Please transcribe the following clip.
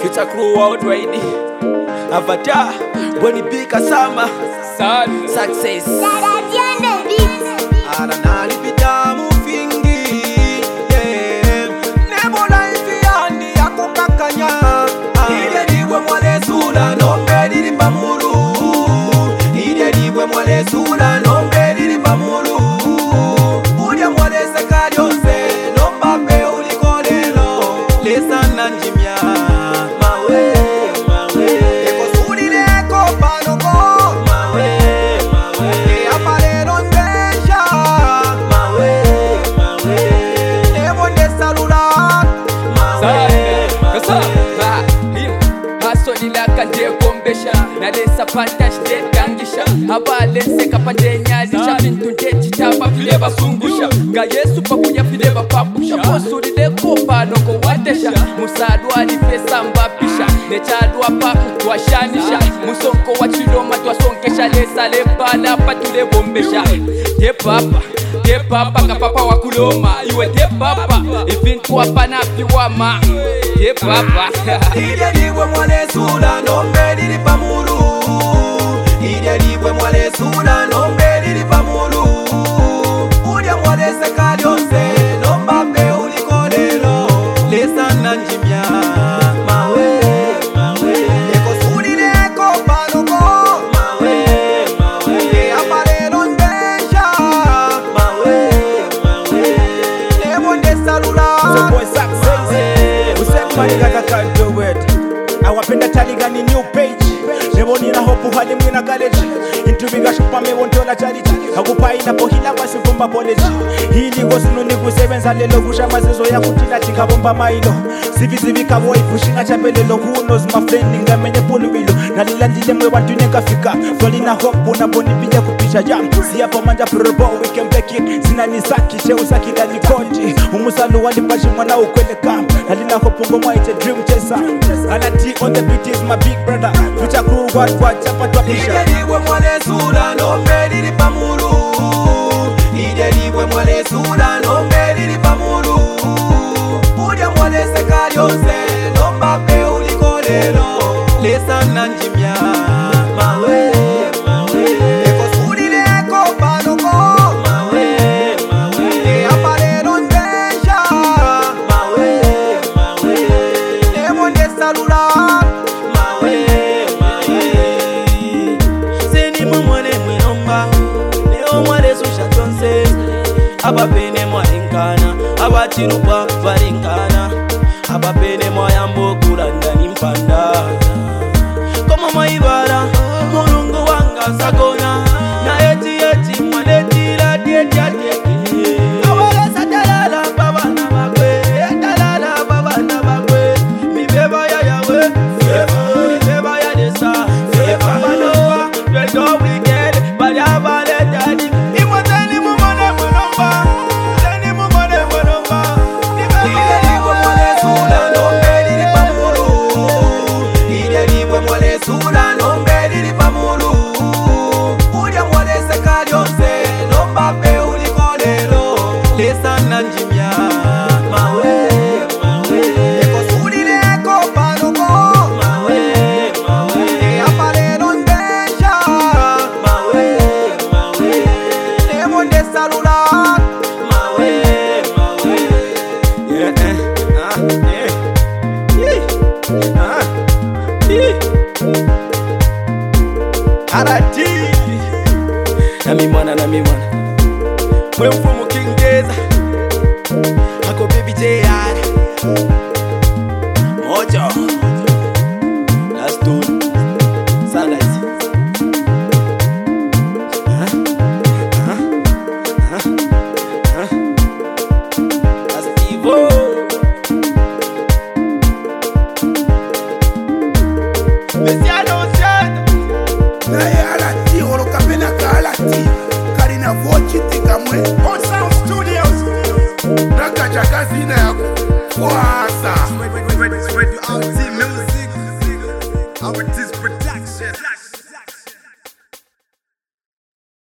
Future crew worldwide. Avatar, Bonnie B Kasama, success. Aranali bitamu fingi, yeah. Nebo life yandi yakukakanya. Ile diwe mwale sula nombe diripa mulu. Ile diwe mwale sula nombe diripa mulu. Udia mwale sekali onse nomba pe ulikolelo. Lesa nanjimya mawe. Nalesa pantash de dangisha abalense kapande nyalisha bintu ndechi taba file basungusha ga Yesu pakuya file bapapusha posuri de kopa noko watesha musadu ali pesa mbapisha nechadwa pa twashanisha musonko wa chiloma twasonkesha lesa lepala patule bombesha de papa kapapa wa kuloma iwe de papa ivintu apana piwama de papa ile diwe mwale sula nombe diripa mulu. Ile diwe mwale sula nombe diripa mulu. Udia mwale sekali onse nomba pe ulikolelo. Lesa nanjimya mawe. Eko suli leko panoko mawe. E apale londesha mawe. Nebo nde salula. So boy success. Usep manigata can't do it. Awapenda taliga ni new page. Nebo nina hopu hali mwina college. Into biga shupa me wontola charity. Hakupa ina pohila basi kumba college. Hili wasunu niku sevenza lelo kusha mazezo ya kutila chika bomba mailo. Sivi kawo ipushinga chapelelo. Who knows my friend inga menye polu wilo. Nalila ndile mwe watu neka fika. Flolina hopu na boni pija kupisha jam. Siya pamanja probo we can break it. Sina nisaki sheusa kila nikonji. Umusalu wali pashi mwana ukwele kam. Nalina hopu ngomwa ite dream chaser. Alati on the beat is my big brother. Future crew what chapa twapisha. Ile diwe mwale sula nombe diripa mulu. Ile diwe mwale sula nombe diripa mulu. Udia mwale sekali onse nomba pe ulikolelo. Lesa nanjimya mawe. Eko suli leko panoko mawe. E apale londesha mawe. Nebo nde salula. Abapene mwa inkana, abachirupa varinkana. Abapene mwa yambo kuranda nimpanda. Koma maibara, mulungu wanga sakona. Na eti mwaneti la dieti ateki. Awalesa talala baba na bakwe, talala baba na bakwe. Mibeba ya yawe, mibeba ya desa. Baba noa, twedo wicked, baya bale daddy. Imoteni mumone munomba. Sula nombe diripa mulu. Udia mwale sekali onse nomba pe ulikolelo. Lesa nanjimya mawe. Eko suli leko panoko mawe. E apale londesha mawe. Nebo nde salula mawe. Arati nami mwana mwe mfumu Kingeza ako baby JR mojo last tune Sunrise Astivo Mesiano Alati olokapena kalati Karina vochi tikamwe On Sound Studios Naka chakazina yako Kwasa Spread you out the music